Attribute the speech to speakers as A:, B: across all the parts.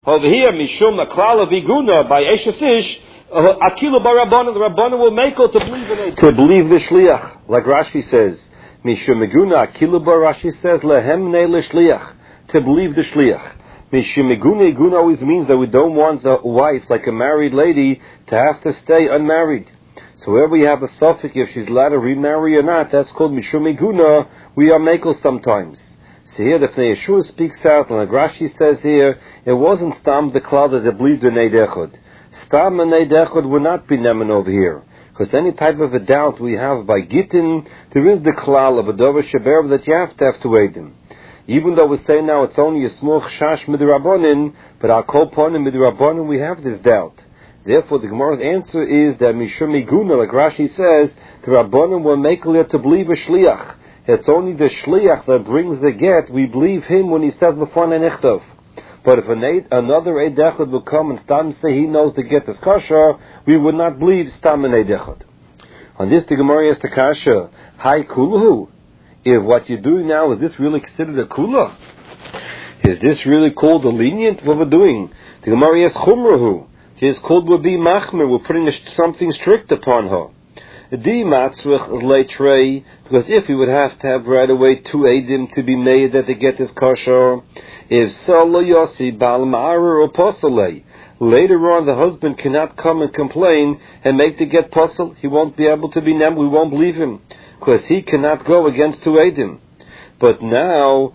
A: Over here, Mishum Aklala Viguna by Eshesish, Akilu Barabana, the Rabbana will make her to believe in it. To believe the Shliach, like Rashi says. Mishum Meguna Akilu Bar, Rashi says, Lehem Ne Shliach, to believe the Shliach. Mishum Meguna Iguna always means that we don't want a wife, like a married lady, to have to stay unmarried. So wherever we have a suffix, if she's allowed to remarry or not, that's called Mishum Meguna, we are Mekel sometimes. So here the Pnei Yeshua speaks out, and like Rashi says here, it wasn't Stam the Klal that they believed in Eid Echad. Stam and Eid Echad would not be Neman over here. Because any type of a doubt we have by Gittin, there is the Klal of a Dover Sheber that you have to Eidim. Even though we say now it's only a small Chash Midrabanin, but our Kol Ponim Midrabanin, we have this doubt. Therefore the Gemara's answer is that Mishum Iguna, like Rashi says, the Rabbanim will make clear to believe a Shliach. It's only the Shliach that brings the get. We believe him when he says before Nenechtov. But if another Eid Echad will come and Stam say he knows the get is kosher, we would not believe Stam and Eid Echad. On this the Gemara is the kasha. Hi Kuluhu. If what you're doing now, is this really considered a Kula? Is this really called a lenient? What we're doing? The Gemara is Chumrahu. It is called would be Machmer. We're putting something strict upon her. Because if we would have to have right away 2 Eidim to be made that the get is kosher, if Salo Yossi Bal Ma'ara or Posele, later on the husband cannot come and complain and make the get posel, he won't be able to be nem, we won't believe him, because he cannot go against 2 Eidim. But now,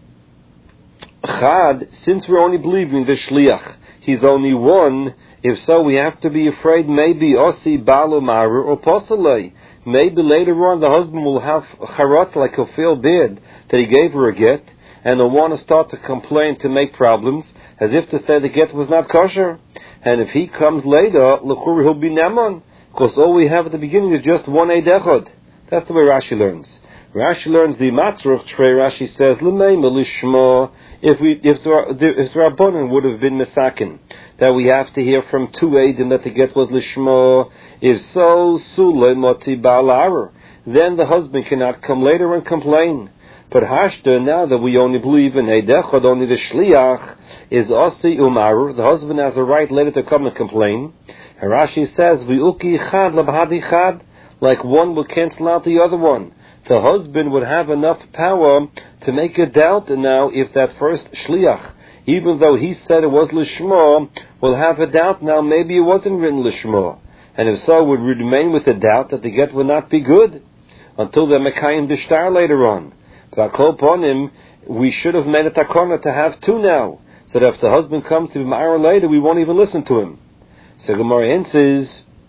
A: Chad, since we're only believing the Shliach, he's only one. If so, we have to be afraid maybe Osi Balu Maru or Posalei. Maybe later on the husband will have charat, like he'll feel bad that he gave her a get, and he'll want to start to complain to make problems, as if to say the get was not kosher. And if he comes later, l'churi he'll be neman, because all we have at the beginning is just 1 Eid Echad. That's the way Rashi learns. Rashi learns the Matzruch Trey. Rashi says l'mei melishma. If the Rabbanan would have been misakin, that we have to hear from 2 Eidim that the get was lishma. If so, Sule Moti Ba'alar, then the husband cannot come later and complain. But Hashda, now that we only believe in Eid Echad, only the Shliach is Osi Umaru, the husband has a right later to come and complain. And Rashi says, V'uki Chad Labhadi Chad, like one will cancel out the other one. The husband would have enough power to make a doubt now if that first Shliach, even though he said it was Lishma, will have a doubt now maybe it wasn't written Lishma. And if so, would remain with the doubt that the get would not be good until the Mekayim Dishtar later on. But upon him, we should have made a takona to have 2 now, so that if the husband comes to be Ma'ara later, we won't even listen to him. So Gemara answers,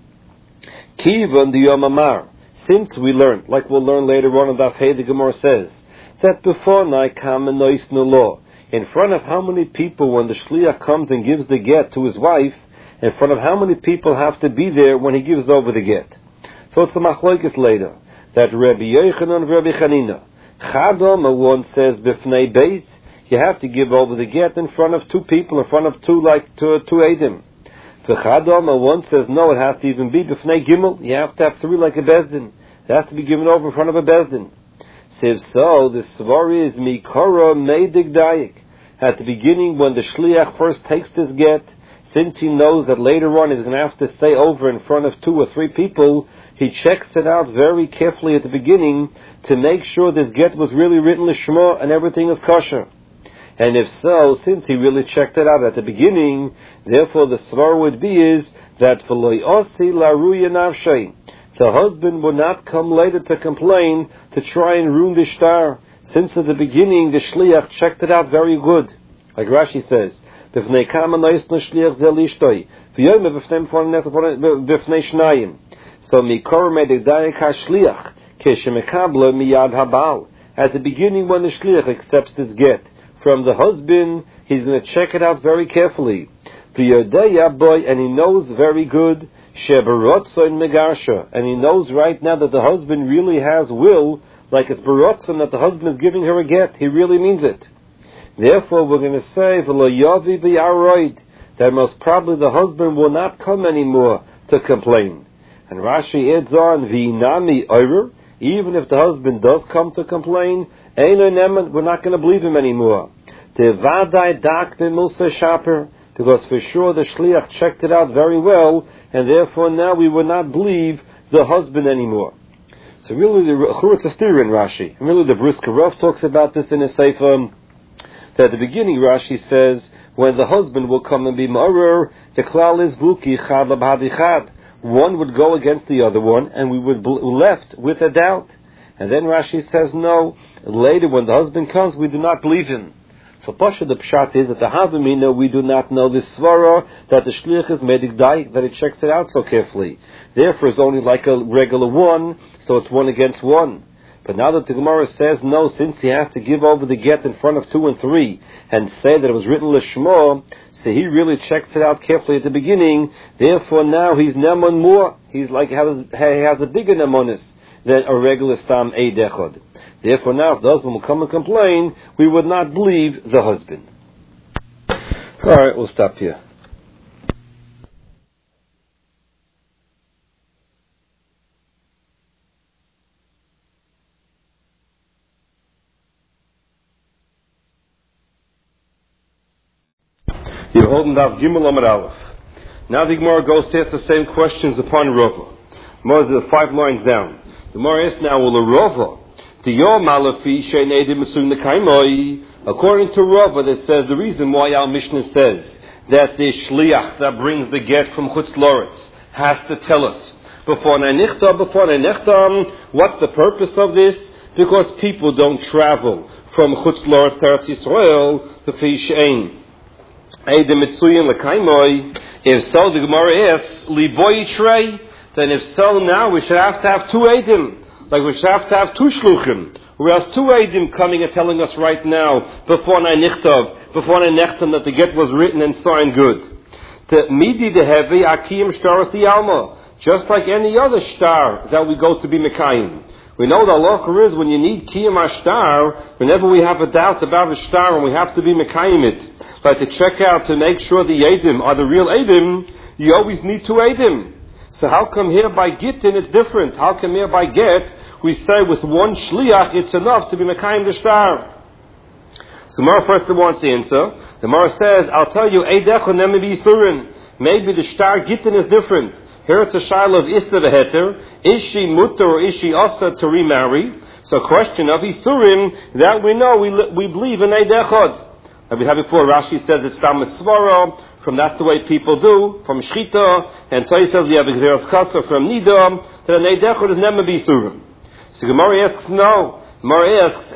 A: Kivan the Yom Amar. Since we learned, like we'll learn later on in Daf Hey, the Gemara says, that before Naikam and Nois Nulo, in front of how many people when the Shliach comes and gives the get to his wife, in front of how many people have to be there when he gives over the get. So it's the Machloikis later, that Rabbi Yochanan and Rabbi Chanina, Chadom, one says, B'fnei Beis, you have to give over the get in front of 2 people, in front of 2 Eidim. The Chadom, one says, no, it has to even be B'fnei Gimel, you have to have 3 like a Bezdin. It has to be given over in front of a Bezdin. So if so, the Svar is Mikora Meidig Dayik. At the beginning, when the Shliach first takes this get, since he knows that later on he's going to have to say over in front of 2 or 3 people, he checks it out very carefully at the beginning to make sure this get was really written Lishma and everything is kosher. And if so, since he really checked it out at the beginning, therefore the Svar would be is that V'loi Osi Laruya Navshay, the husband would not come later to complain to try and ruin the shtar, since at the beginning the Shliach checked it out very good. Like Rashi says, B'fnei Kama Nois Shliach Zel Ishtoi, V'yom B'fnei Shnayim. So Mikor Meidig Dayik HaShliach, Keshemekabla Miyad Habal. At the beginning when the Shliach accepts this get from the husband, he's going to check it out very carefully. V'yodei boy, and he knows very good, Shebarotza in Megarsha, and he knows right now that the husband really has will, like it's Barotza that the husband is giving her a get. He really means it. Therefore, we're going to say, V'lo Yavi B'yaroid, that most probably the husband will not come anymore to complain. And Rashi adds on, V'inami Oirer, even if the husband does come to complain, Eino Neman, we're not going to believe him anymore. Devadai Dak B'Musa Shaper, because for sure the shliach checked it out very well, and therefore now we would not believe the husband anymore. So really the Churitz Astir in Rashi, and really the Brisker Rav talks about this in his Sefer, that at the beginning Rashi says, when the husband will come and be ma'arer, the klal is buki chad l'b'hadi chad. One would go against the other one, and we would be left with a doubt. And then Rashi says, no, later when the husband comes, we do not believe him. So Pasha, the pshat is that the Havamina, we do not know this svara, that the shliach is medigdai, that it checks it out so carefully. Therefore it's only like a regular one, so it's one against one. But now that the Gemara says, no, since he has to give over the get in front of 2 and 3, and say that it was written l'shmo, so he really checks it out carefully at the beginning, therefore now he's nemon more, he's like, he has a bigger nemonis than a regular stam eid echad. Therefore now if the husband will come and complain, we would not believe the husband. Alright, we'll stop here. You're holding Daf Gimel Amud Aleph. Now the Gemara goes to ask the same questions upon Rava. Gemara is 5 lines down. The Gemara asks now, will a Rava, according to Rava, that says the reason why our Mishnah says that the shliach that brings the get from Chutz Loretz has to tell us before nechtam, what's the purpose of this? Because people don't travel from Chutz Loretz to Eretz Yisrael to Fishein. If so, the Gemara asks, Liboy Trey, then if so, now we should have to have 2 Eidim. Like we should have to have 2 Shluchim. Whereas 2 Eidim coming and telling us right now, before Nechtam, that the get was written and signed good. To Midi the Heavy, Akiyim Shtaras the Alma. Just like any other star that we go to be Mekayim. We know the halacha is when you need kiyum ashtar, whenever we have a doubt about the star and we have to be mekayim it, like to check out to make sure the edim are the real edim, you always need 2 edim. So how come here by gittin it's different? How come here by get we say with 1 shliach it's enough to be mekayim the star? So Mara first wants the answer. The Mara says, I'll tell you, eidecho nemi b'yisurin. Maybe the star gittin is different. Here it's a shaila of Issa v'heter. Is she mutter or is she asa to remarry? So question of Isurim, that we know, we believe in Eid Echad. Like we had before, Rashi says it's Tam Svara, from that's the way people do, from Shchita, and Toy says we have Xeros Kasa from Nida, that an Eid Echad is never B'Isurim. So Gemara asks, no. Gemara asks,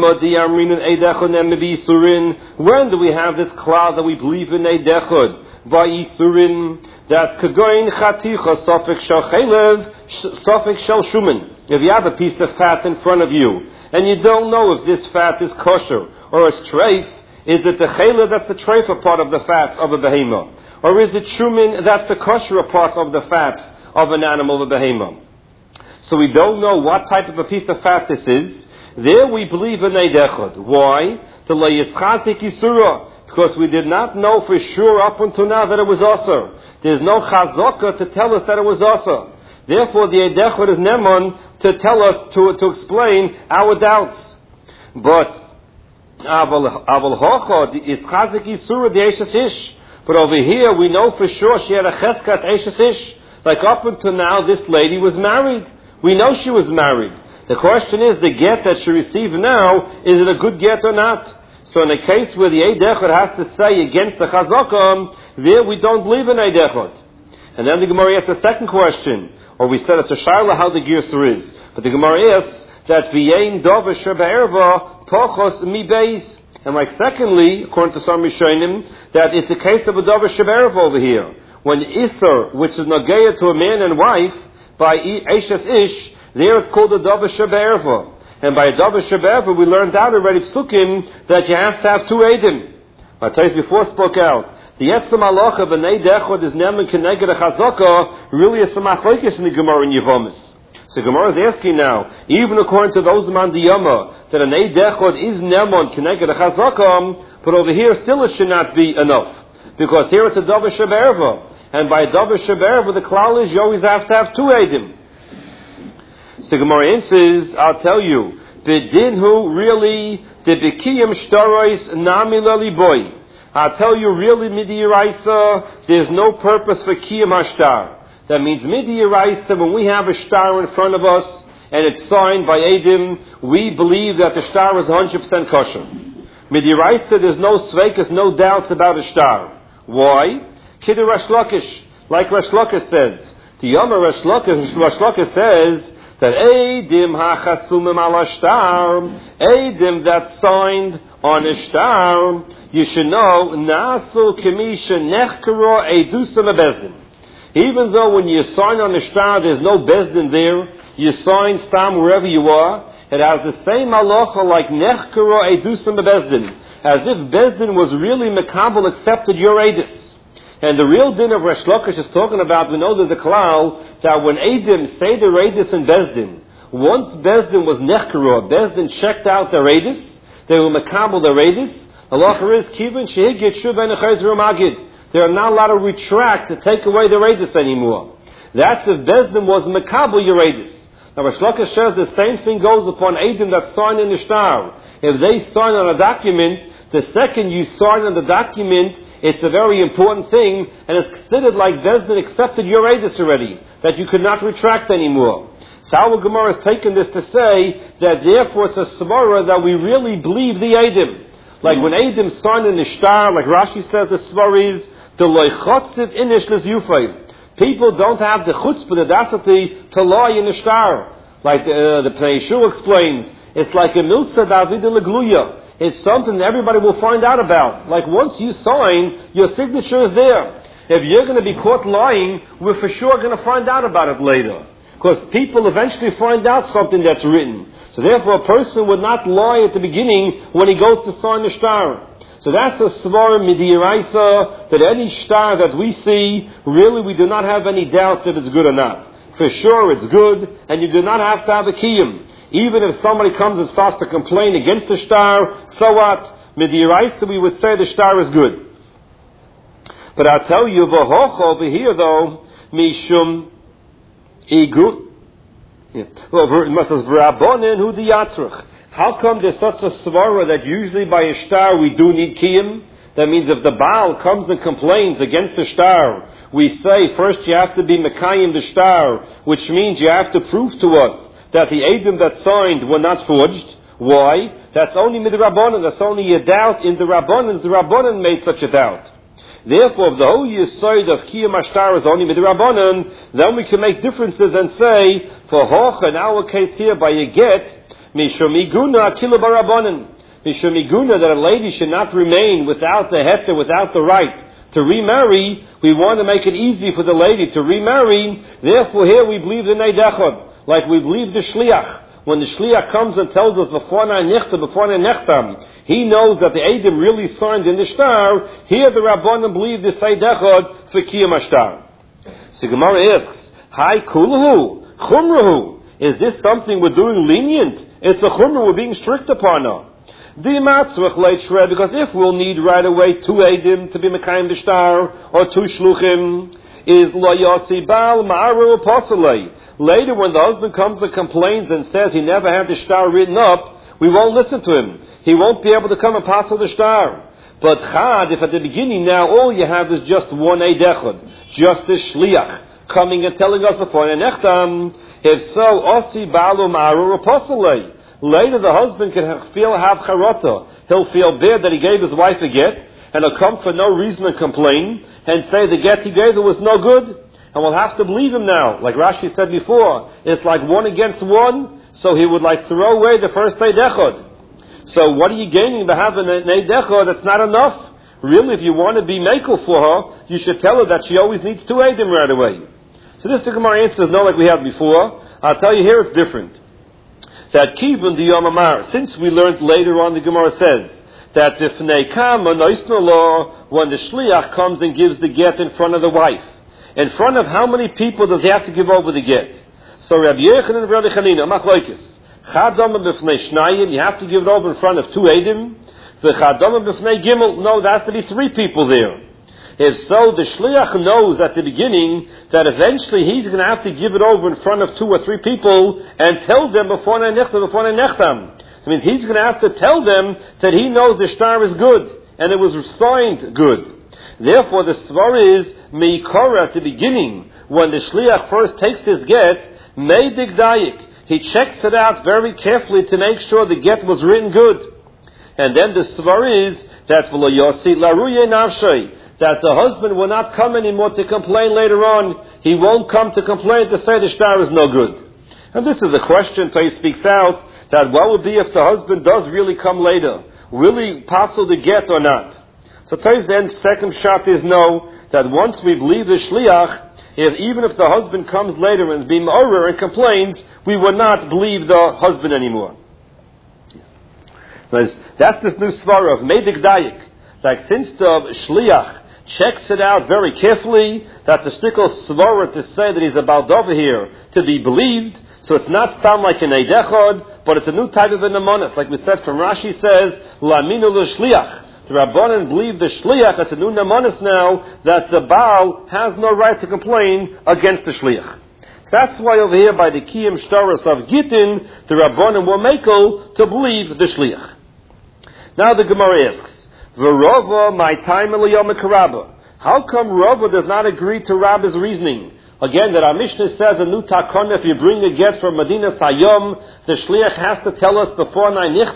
A: when do we have this cloud that we believe in Eid Echad? Va'isurin, that's kagoin chaticha sofik shel chelev sofik shel shuman. If you have a piece of fat in front of you and you don't know if this fat is kosher or a treif, is it the chelev that's the treifa part of the fats of a behema, or is it shuman that's the kosher part of the fats of an animal of a behema? So we don't know what type of a piece of fat this is. There we believe in Eid Echad. Why? To la yischazik yisura. Because we did not know for sure up until now that it was Asr. There's no chazaka to tell us that it was Asr. Therefore, the Eid Echad is Nemon to tell us, to explain our doubts. But, Aval Hocha is Chazik Yisura the Eishes Ish. But over here, we know for sure she had a Cheskat Eishes Ish. Like up until now, this lady was married. We know she was married. The question is, the get that she received now, is it a good get or not? So in a case where the Eid Echad has to say against the Chazakah, there we don't believe in Eid Echad. And then the Gemara asks a second question, or we said it's a shaila how the Girsa is. But the Gemara asks that V'yein Dova Sheba'erva Pochos Mi Beis. And like secondly, according to some Rishonim, that it's a case of a Dova Sheba'erva over here. When Isser, which is Nageya to a man and wife, by Eishes Ish, there it's called a Dova Sheba'erva. And by Dava Shabbat, we learned out already Psukim that you have to have 2 Eidim. I tell you before spoke out. The Yetzim Halacha of an Eid Echad is Neman Keneged a Chazaka, really is some Machlokes in the Gemara in Yevomis. So Gemara is asking now, even according to those man the Yama, that an Eid Echad is Neman Keneged a Chazaka, but over here still it should not be enough. Because here it's a Dava Shabbat. And by Dava Shabbat, the klal is you always have to have 2 Eidim. So Gemara answers, I'll tell you, B'dinhu really, the B'kiyim Shtarois Nami Lali Boy. I'll tell you really, Midiraisa, there's no purpose for Kiyam HaShtar. That means Midiraisa, when we have a shtar in front of us, and it's signed by Eidim, we believe that the shtar is 100% kosher. Midiraisa, there's no sveikas, no doubts about a shtar. Why? Kiddur Resh Lakish, like Resh Lakish says. The Yoma Resh Lakish says that Eidim hachasumim ala shtar, Eidim that's signed on a shtar, you should know, nasu kemisha nechkaro edusam bezdin. Even though when you sign on a shtar, there's no bezdin there, you sign stam wherever you are, it has the same halacha like nechkaro edusam bezdin, as if bezdin was really mekabel accepted your edus. And the real din of Resh Lakish is talking about, we know there's a klal, that when Eidim say their edus in bezdin, once bezdin was nechkaro, bezdin checked out their edus, they will mekabel their edus, halacha is kivin shehigit shuv and chayzer magid. They are not allowed to retract to take away the edus anymore. That's if bezdin was mekabel your edus. Now Resh Lakish says the same thing goes upon Eidim that sign in the shtar. If they sign on a document, the second you sign on the document, it's a very important thing, and it's considered like bezdin accepted your edus already, that you could not retract anymore. So our Gemara has taken this to say that therefore it's a svara that we really believe the Eidim. Like when Eidim sign in the shtar, like Rashi says the svara is, the loichotziv inish l'ziyufay. People don't have the chutzpah, the audacity to lie in the shtar. Like the Pnei Yeshua explains, it's like a milsa david legluya. It's something that everybody will find out about. Like once you sign, your signature is there. If you're going to be caught lying, we're for sure going to find out about it later. Because people eventually find out something that's written. So therefore a person would not lie at the beginning when he goes to sign the shtar. So that's a svar midiraisa, that any shtar that we see, really we do not have any doubts if it's good or not. For sure it's good, and you do not have to have a kiyum. Even if somebody comes and starts to complain against the shtar, so what? Midiraisa, we would say the shtar is good. But I'll tell you, v'hoch over here though, mishum igu. Well, it must have v'rabonin hu diyatzrich. How come there's such a svara that usually by a shtar we do need kiyum? That means if the Baal comes and complains against the shtar, we say first you have to be mekayim the shtar, which means you have to prove to us that the Eidim that signed were not forged. Why? That's only midrabanan. That's only a doubt in the Rabbanan. The Rabbanan made such a doubt. Therefore, if the whole yesod of kiyum ashtar is only midrabanan, then we can make differences and say, for hoch, in our case here, by a get, mishomiguna akilah barabanan. Mishomiguna, that a lady should not remain without the heter, without the right to remarry. We want to make it easy for the lady to remarry. Therefore, here we believe the neidechod. Like we believe the shliach. When the shliach comes and tells us before nechtam, he knows that the Eidim really signed in the shtar. Here the Rabbanim believe the seidechod for kiyum ashtar. So Gemara asks, Hi kuluhu, chumrahu. Is this something we're doing lenient? It's a chumrah, we're being strict upon her. Because if we'll need right away 2 Eidim to be mekayim the shtar, or 2 shluchim, is lo yasi bal ma'aru apostlei. Later, when the husband comes and complains and says he never had the shtar written up, we won't listen to him. He won't be able to come and apostle the shtar. But chad, if at the beginning now all you have is just 1 eidechad, just the shliach coming and telling us before nechtam, if so, osi balu ma'aru apostlei. Later, the husband can have charata. He'll feel bad that he gave his wife a get, and he'll come for no reason and complain and say the get he gave her was no good. And we'll have to believe him now. Like Rashi said before, it's like 1 against 1, so he would like throw away the first eidechad. So what are you gaining by having an eidechad that's not enough? Really, if you want to be mekel for her, you should tell her that she always needs 2 eidim right away. So this the Gemara answer is no like we had before. I'll tell you here it's different. That kivun the Yom Amar, since we learned later on the Gemara says, that if when the shliach comes and gives the get in front of the wife, in front of how many people does he have to give over the get? So Rabbi Yochanan and Rabbi Chanina, machlokes. Chadama b'fnei shnayim, you have to give it over in front of 2 eidim. The chadama b'fnei gimel, no, there has to be 3 people there. If so, the shliach knows at the beginning that eventually he's going to have to give it over in front of 2 or 3 people and tell them before nechtam. It means he's going to have to tell them that he knows the shtar is good. and it was signed good. Therefore, the svar is meikora at the beginning, when the shliach first takes this get, meidig dayik. He checks it out very carefully to make sure the get was written good. And then the svar is that v'lo yosi laruye nafshay, that the husband will not come anymore to complain later on. He won't come to complain to say the shtar is no good. And this is a question Tay speaks out, that what would be if the husband does really come later? Will he passel the get or not? So Tay's end second shot is no, that once we believe the shliach, even if the husband comes later and is being over and complains, we will not believe the husband anymore. That's this new svara of Meidik Dayik. Like since the shliach checks it out very carefully, that's a stickle svara to say that he's about over here to be believed. So it's not stam like an eidechod, but it's a new type of an amonis. Like we said from Rashi says, Laminu l'shliach. The Rabbanan believe the shliach, that's a new namanis now, that the Baal has no right to complain against the shliach. So that's why over here by the Kiyim Shtaros of Gittin, the Rabbanan were makel to believe the shliach. Now the Gemara asks, V'rova my time eliyom karabba. How come Rava does not agree to Rabba's reasoning? Again, that our Mishnah says a new takon, if you bring a get from Medina Sayom, the shliach has to tell us before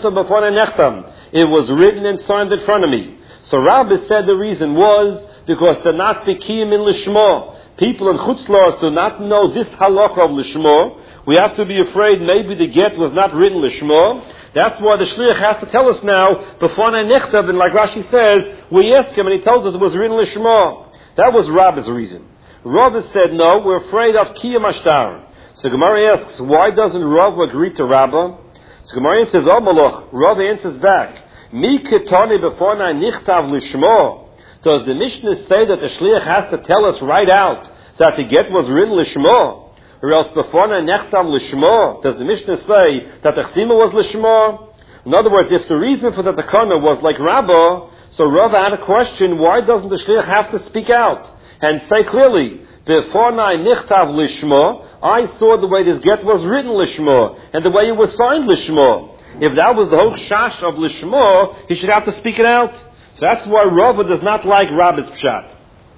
A: nechtam. It was written and signed in front of me. So Rabbi said the reason was because they're not bikiyim in lishmo. People in chutzlars do not know this halacha of lishmo. We have to be afraid maybe the get was not written lishmo. That's why the shliach has to tell us now before nechtam. And like Rashi says, we ask him and he tells us it was written lishmo. That was Rabbi's reason. Rava said, no, we're afraid of kiyam ashtar. So Gemara asks, why doesn't Rava agree to Rabba? So Gemara says, oh Malach, Rava answers back, Mi ketani b'fornai nichtav lishmo. Does the Mishnah say that the shliach has to tell us right out that the get was written lishmo? Or else b'fornai nechtav lishmo? Does the Mishnah say that the chsima was lishmo? In other words, if the reason for the takana was like Rabba, so Rava had a question, why doesn't the shliach have to speak out and say clearly, Befornai nichtav lishmo, I saw the way this get was written lishmo, and the way it was signed lishmo. If that was the whole shash of lishmo, he should have to speak it out. So that's why Rava does not like Rabba's pshat.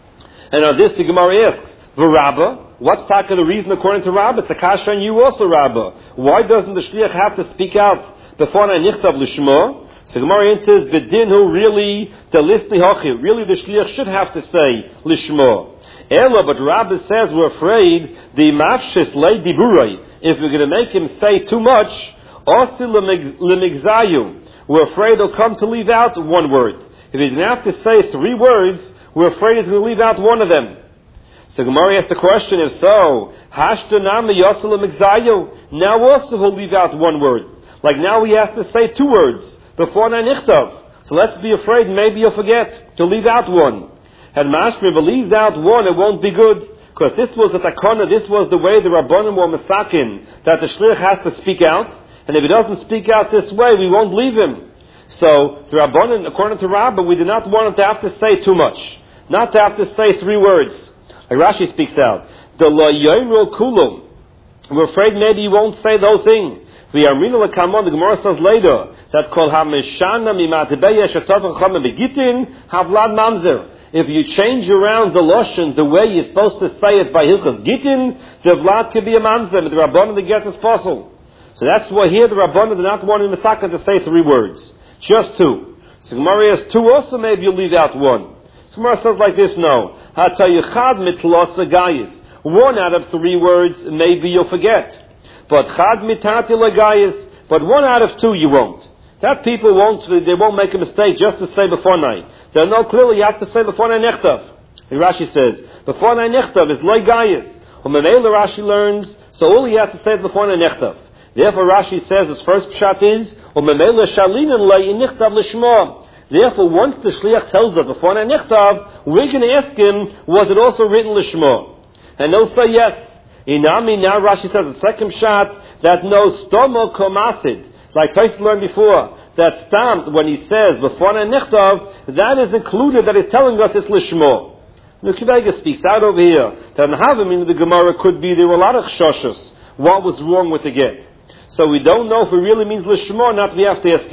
A: And on this the Gemara asks, V'Rabba, what's talking the reason according to Rabba? It's a kasha and you also Rabba. Why doesn't the shliach have to speak out Befornai nichtav lishmo? So Gemara answers, B'dinhu really the listi hochi. Really the shliach should have to say lishmo. Ela, but Rabbi says we're afraid the mafshis lay diburai. If we're going to make him say too much, osi lemigzayu. We're afraid he'll come to leave out one word. If he's going to have to say 3 words, we're afraid he's going to leave out one of them. So Gemara asks the question, if so, hashtanami osi lemigzayu. Now also he'll leave out one word. Like now he has to say 2 words before nanichtav. So let's be afraid maybe he'll forget to leave out one. And Mashmi believes out one, it won't be good. Because this was the takana, this was the way the Rabbanim were masakin, that the shliach has to speak out. And if he doesn't speak out this way, we won't leave him. So, the Rabbanim, according to Rabbah, we do not want him to have to say too much. Not to have to say 3 words. Like Rashi speaks out. The lo yoimro kulum. We're afraid maybe he won't say the whole thing. The Gemara says later, that kol ha-meshana mimatebeye shetov v'chama begitin havlad mamzer. If you change around the lashon the way you're supposed to say it by Hilchas Gittin, the vlad could be a mamzer, but the Rabbanan the get is possible. So that's why here the Rabbanan did not want Masaka to say 3 words, just 2. So Gemara has 2 also, maybe you leave out 1. So Gemara says like this, no. Hatayichad mitlosa gayis. 1 out of 3 words, maybe you'll forget. But chad mitati lagayis. But 1 out of 2 you won't. That people they won't make a mistake just to say before night. They'll know clearly you have to say before night nechtav. Rashi says, before night nechtav is loy gayis. U'memela Rashi learns, so all you have to say is before night nechtav. Therefore Rashi says his first pshat is, u'memela shalinin lay nechtav lishmo. Therefore once the shliach tells us before night nechtav, we're going to ask him, was it also written lishmo? And they'll say yes. Inami, now Rashi says the second pshat, that no stomo komasid. Like Tyson learned before, that stam, when he says, before nechtav, that is included, that is telling us it's lishmo. The Kibega speaks out over here, that in Havim, the Gemara could be, there were a lot of choshes, what was wrong with the get. So we don't know if it really means lishmo or not, we have to ask him.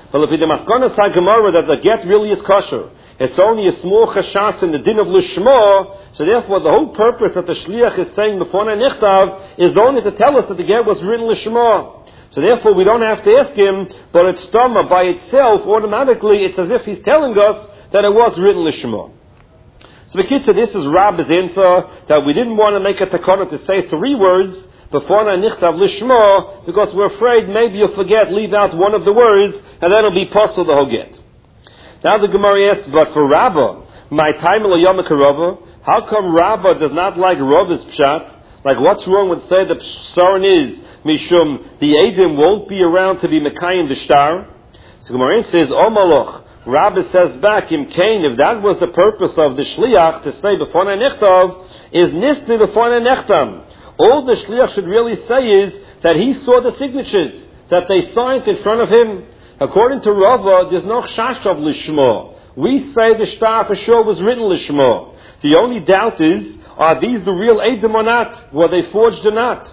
A: But if the Maskonas HaGemara that the get really is kosher, it's only a small chashas in the din of Lishma, so therefore the whole purpose that the Shliach is saying before Nichtav is only to tell us that the get was written Lishma. So therefore we don't have to ask him, but it's Tama by itself, automatically it's as if he's telling us that it was written Lishma. So Bekitza, this is Rabbi's answer, that we didn't want to make a takana to say 3 words, before Nichtav Lishma, because we're afraid maybe you'll forget, leave out one of the words, and then it'll be possible the whole get. Now the Gemara asks, but for Rabbah, my time Yom Karava, how come Rabbah does not like Rabba's pshat? Like what's wrong with say the psaron is, Mishum, the Edom won't be around to be Mekayim the Shtar? So Gemara says, O Malach, Rabbah says back, Im Kain, if that was the purpose of the Shliach to say before Nichtav, is Nisni before Nechtam. All the Shliach should really say is that he saw the signatures, that they signed in front of him. According to Rava, there's no chash of Lishma. We say the shtar for sure was written Lishma. The only doubt is, are these the real Edom or not? Were they forged or not?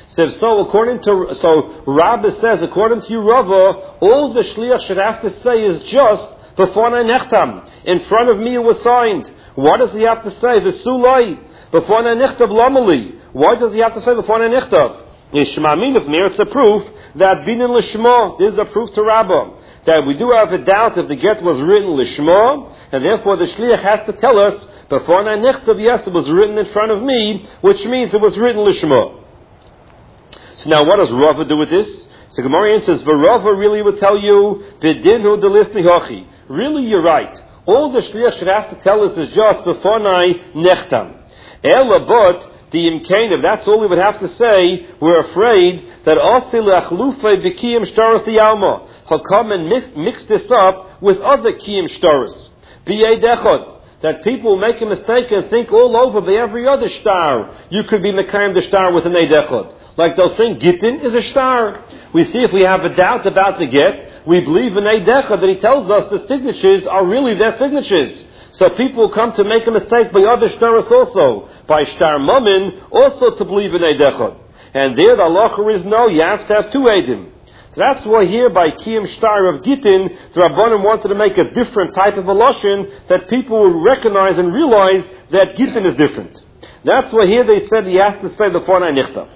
A: So Rabbi says, according to you, Rava, all the Shliach should have to say is just before Nechtam. In front of me it was signed. What does he have to say? The Sulai. Before Nechtav Lamali. Why does he have to say before Nechtav? It's a proof that Binin Lishma, this is a proof to Rabbah, that we do have a doubt if the get was written Lishma, and therefore the Shliach has to tell us, before Nechtav, yes, it was written in front of me, which means it was written Lishma. So now what does Rava do with this? So Gemara answers, Rava really would tell you, V'dinhu delisni hochi. Really, you're right. All the Shliach should have to tell us is just before Nechtam. Ela, but the Imkain, if that's all we would have to say, we're afraid that Asil Achlufei B'Kiyim Shtaros Yalma. He'll come and mix this up with other Kiyim Shtaros. B'Yei Dechod. That people will make a mistake and think all over by every other star you could be Mekayim the star with an Eidechod. Like they'll think Gittin is a star. We see if we have a doubt about the get, we believe in Eidechod that he tells us the signatures are really their signatures. So people come to make a mistake by other shtaros also, by shtar mamin, also to believe in Eidechod. And there the halacha is no, you have to have 2 Eidim. So that's why here by Kiyim Shtar of Gittin, the Rabbanim wanted to make a different type of a lashon that people will recognize and realize that Gittin is different. That's why here they said he has to say before Nichtav.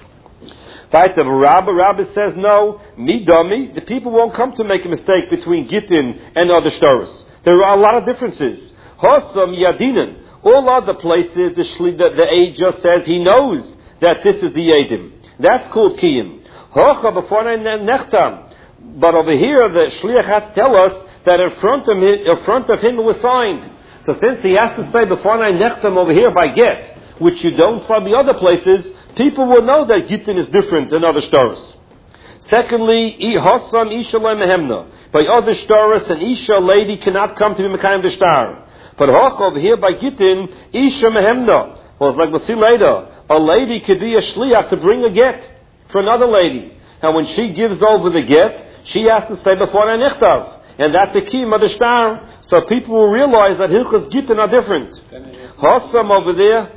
A: Rabbi says no, midami, the people won't come to make a mistake between Gittin and other shtaros. There are a lot of differences. Hosam Yadinan, all other places the Eid just says he knows that this is the Eidim. That's called Kiyim. Hocha before Nechtam. But over here the Shliach has to tell us that in front of him it was signed. So since he has to say before Nechtam over here by get, which you don't say by other places, people will know that Gittin is different than other shtaros. Secondly, Hosam Isha Mehemna. By other shtaros, an Isha lady cannot come to be Mekayim the shtar. But Hoch over here by Gittin, Isha Mehemna. Well, it's like we'll see later. A lady could be a shliach to bring a get for another lady. And when she gives over the get, she has to say before Nichtav. And that's the key of the shtar. So people will realize that Hilchas Gittin are different. Hossam over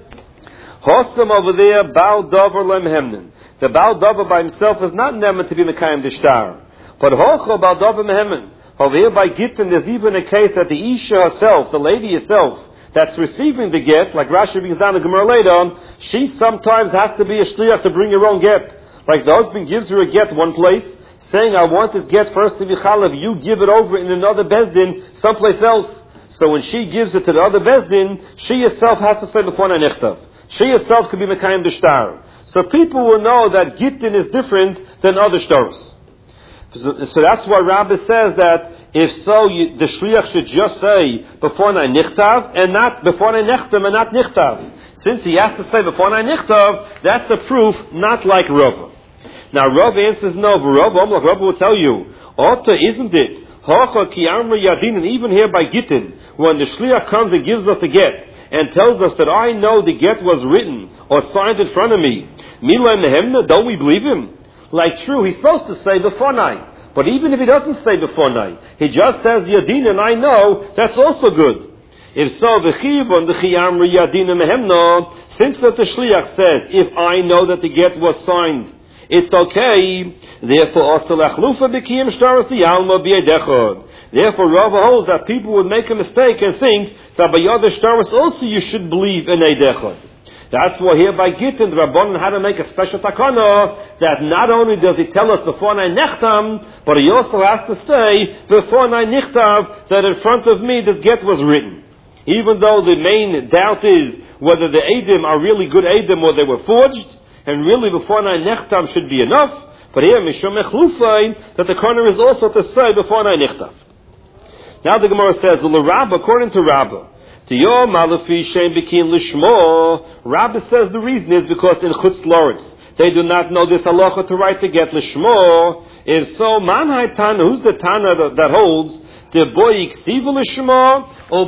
A: there, Baal Dover Lem Hemnin. The Baal Dover by himself is not nemen to be Mekayim the shtar. But Hocho Baal Dover Mehemnin. Over here by Gittin, there's even a case that the Isha herself, the lady herself, that's receiving the get, like Rashi brings down the Gemara later, she sometimes has to be a shliach to bring her own get. Like the husband gives her a get one place, saying, I want this get first to be chalav, you give it over in another bezdin, someplace else. So when she gives it to the other bezdin, she herself has to say before Nechtav. She herself could be Mekayim the shtar. So people will know that Gittin is different than other shtaros. So that's why Rabbi says that if so, the shliach should just say before Nichtav and not before Nechtam and not Nichtav. Since he has to say before Nichtav, that's a proof not like Rava. Now Rava answers no. Rava will tell you, Ota, isn't it? Hocha ki amra yadin, and even here by Gittin, when the shliach comes and gives us the get and tells us that I know the get was written or signed in front of me, Mila Nehemna, don't we believe him? Like true, he's supposed to say before night. But even if he doesn't say before night, he just says Yadin and I know, that's also good. If so, v'chiyavon d'chiyamri Yadin mehemna, since that the shliach says, if I know that the get was signed it's okay. Therefore, Therefore, Rava holds that people would make a mistake and think that by Yad Shtaros also you should believe in Eid Echad. That's why here by Gittin, the Rabbanan had to make a special takana that not only does he tell us before Nai Nechtam, but he also has to say before Nai Nichtav that in front of me this get was written. Even though the main doubt is whether the Eidim are really good Eidim or they were forged, and really before Nai Nechtam should be enough, but here Mishum Echlufay that the corner is also to say before Nai Nichtav. Now the Gemara says, L'Rabba, according to Rabba, Rabbi says the reason is because in Chutz La'aretz they do not know this halacha to write to get Lishmo. If so, Manhai Tana, who's the Tana that holds the boy Ksiva Lishmo, or